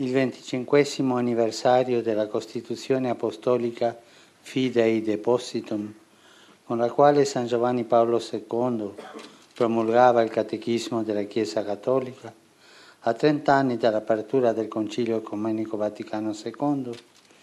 il 25° anniversario della Costituzione Apostolica Fidei Depositum, con la quale San Giovanni Paolo II promulgava il Catechismo della Chiesa Cattolica, a 30 anni dall'apertura del Concilio Ecumenico Vaticano II,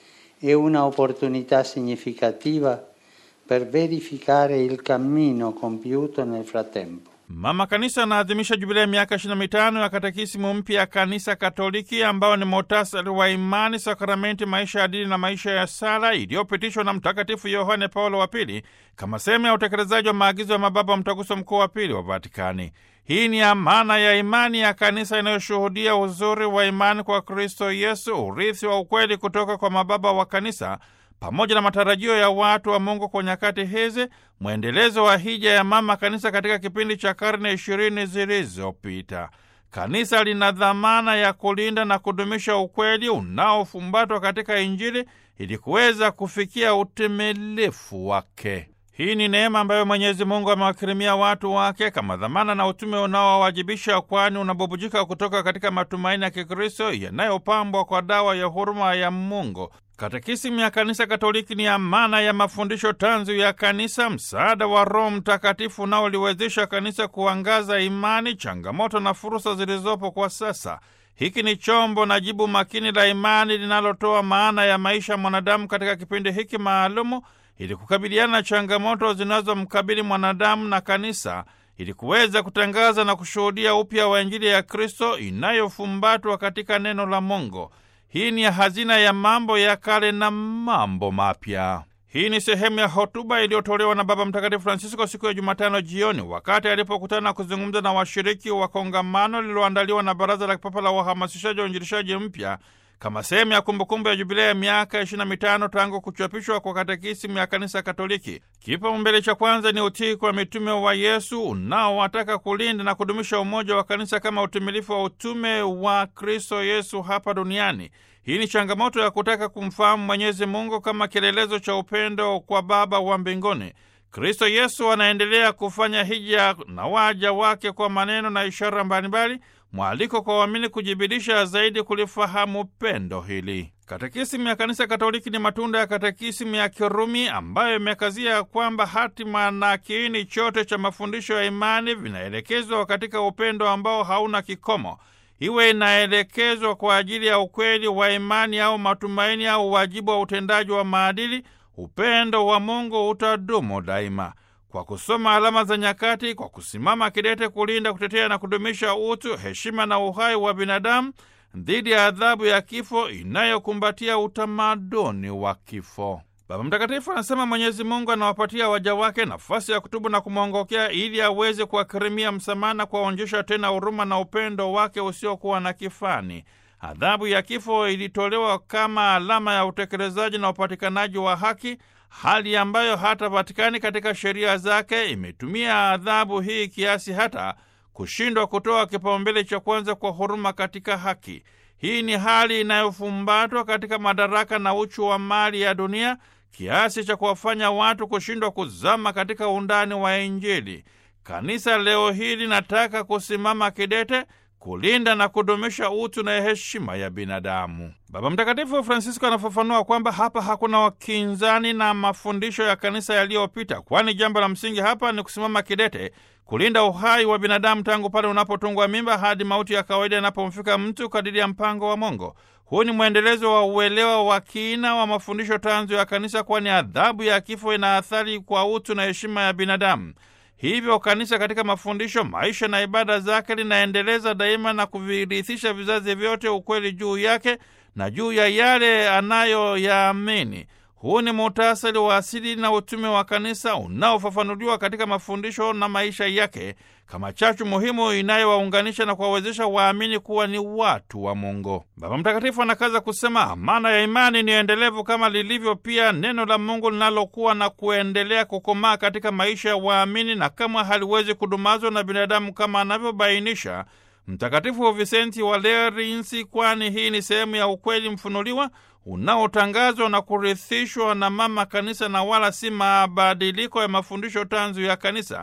è una opportunità significativa per verificare il cammino compiuto nel frattempo. Mama Kanisa anaadhimisha jubilei ya miaka 25 ya katekisimu mpya ya Kanisa Katoliki ambao ni muhtasari wa imani, sakramenti, maisha ya dini na maisha ya sala iliyopitishwa na Mtakatifu Yohane Paulo wa Pili kama sehemu ya utekelezaji wa maagizo ya mababa wa Mtaguso Mkuu wa Pili wa Vatikani. Hii ni amana ya imani ya kanisa inayoshuhudia uzuri wa imani kwa Kristo Yesu, urithi wa ukweli kutoka kwa mababa wa kanisa, pamoja na matarajio ya watu wa Mungu kwa nyakati hizi, mwendelezo wa hija ya mama kanisa katika kipindi cha karne 20 zilizopita. Kanisa lina dhamana ya kulinda na kudumisha ukweli unaofumbatwa katika Injili ili kuweza kufikia utimilifu wake. Hii ni neema ambayo Mwenyezi Mungu amewakirimia watu wake kama dhamana na utume unaowajibisha, kwani unabubujika kutoka katika matumaini ya Kikristo yanayopambwa kwa dawa ya huruma ya Mungu. Katekisimu ya Kanisa Katoliki ni amana ya mafundisho tanzu ya kanisa, msaada wa Roho Mtakatifu unaoliwezesha kanisa kuangaza imani, changamoto na fursa zilizopo kwa sasa. Hiki ni chombo na jibu makini la imani linalotoa maana ya maisha ya mwanadamu katika kipindi hiki maalumu, ili kukabiliana na changamoto zinazomkabili mwanadamu na kanisa, ili kuweza kutangaza na kushuhudia upya wa Injili ya Kristo inayofumbatwa katika neno la Mungu. Hii ni hazina ya mambo ya kale na mambo mapya. Hii ni sehemu ya hotuba iliyotolewa na Baba Mtakatifu Francisco siku ya Jumatano jioni wakati alipokutana kuzungumza na washiriki wa kongamano lililoandaliwa na Baraza la Kipapa la Uhamasishaji wa Uinjilishaji Mpya kama sehemu ya kumbukumbu ya jubilei ya miaka 25 tangu kuchapishwa kwa katekisimu ya Kanisa Katoliki. Kipaumbele cha kwanza ni utii kwa mitume wa Yesu unaowataka kulinda na kudumisha umoja wa kanisa kama utimilifu wa utume wa Kristo Yesu hapa duniani. Hii ni changamoto ya kutaka kumfahamu Mwenyezi Mungu kama kielelezo cha upendo kwa Baba wa mbinguni. Kristo Yesu anaendelea kufanya hija na waja wake kwa maneno na ishara mbalimbali, mwaliko kwa waamini kujibidisha zaidi kulifahamu pendo hili. Katekisimu ya Kanisa Katoliki ni matunda ya katekisimu ya Kirumi ambayo imekazia kwamba hatima na kiini chote cha mafundisho ya imani vinaelekezwa katika upendo ambao hauna kikomo. Iwe inaelekezwa kwa ajili ya ukweli wa imani au matumaini au wajibu wa utendaji wa maadili, upendo wa Mungu utadumu daima. Kwa kusoma alama za nyakati, kwa kusimama kidete kulinda, kutetea na kudumisha utu, heshima na uhai wa binadamu dhidi ya adhabu ya kifo inayokumbatia utamaduni wa kifo. Baba Mtakatifu anasema Mwenyezi Mungu anawapatia waja wake nafasi ya kutubu na kumwongokea ili aweze kuwakirimia msamaha na kuwaonjesha tena huruma na upendo wake usiokuwa na kifani. Adhabu ya kifo ilitolewa kama alama ya utekelezaji na upatikanaji wa haki, hali ambayo hata Vatikani katika sheria zake imetumia adhabu hii kiasi hata kushindwa kutoa kipaumbele cha kwanza kwa huruma katika haki. Hii ni hali inayofumbatwa katika madaraka na uchu wa mali ya dunia kiasi cha kuwafanya watu kushindwa kuzama katika undani wa Injili. Kanisa leo hili linataka kusimama kidete kulinda na kudumisha utu na heshima ya binadamu. Baba Mtakatifu Francisco anafafanua kwamba hapa hakuna wakinzani na mafundisho ya kanisa yaliyopita, kwani jambo la msingi hapa ni kusimama kidete kulinda uhai wa binadamu tangu pale unapotungwa mimba hadi mauti ya kawaida inapomfika mtu kadiri ya mpango wa Mungu. Huu ni mwendelezo wa uelewa wa kina wa mafundisho tanzu ya kanisa, kwani adhabu ya kifo ina athari kwa utu na heshima ya binadamu. Hivyo kanisa katika mafundisho, maisha na ibada zake linaendeleza daima na kuvirithisha vizazi vyote ukweli juu yake na juu ya yale anayoyaamini. Huu ni muhtasari wa asili na utume wa kanisa unaofafanuliwa katika mafundisho na maisha yake kama chachu muhimu inayowaunganisha na kuwawezesha waamini kuwa ni watu wa Mungu. Baba Mtakatifu anakaza kusema amana ya imani ni endelevu kama lilivyo pia neno la Mungu linalokuwa na kuendelea kukomaa katika maisha ya waamini, na kama haliwezi kudumazwa na binadamu kama anavyobainisha Mtakatifu Visenti wa Lerins, kwani hii ni sehemu ya ukweli mfunuliwa unaotangazwa na kurithishwa na mama kanisa na wala si mabadiliko ya mafundisho tanzu ya kanisa,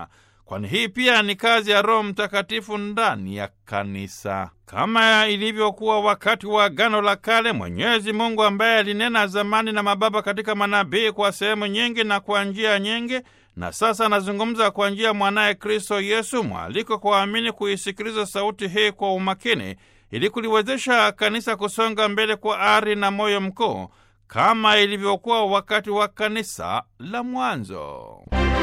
kwani hii pia ni kazi ya Roho Mtakatifu ndani ya kanisa. Kama ilivyokuwa wakati wa Agano la Kale, Mwenyezi Mungu ambaye alinena zamani na mababa katika manabii kwa sehemu nyingi na kwa njia nyingi, na sasa anazungumza kwa njia mwanaye Kristo Yesu, mwaliko kwa waamini kuisikiliza sauti hii kwa umakini ili kuliwezesha kanisa kusonga mbele kwa ari na moyo mkuu kama ilivyokuwa wakati wa kanisa la mwanzo.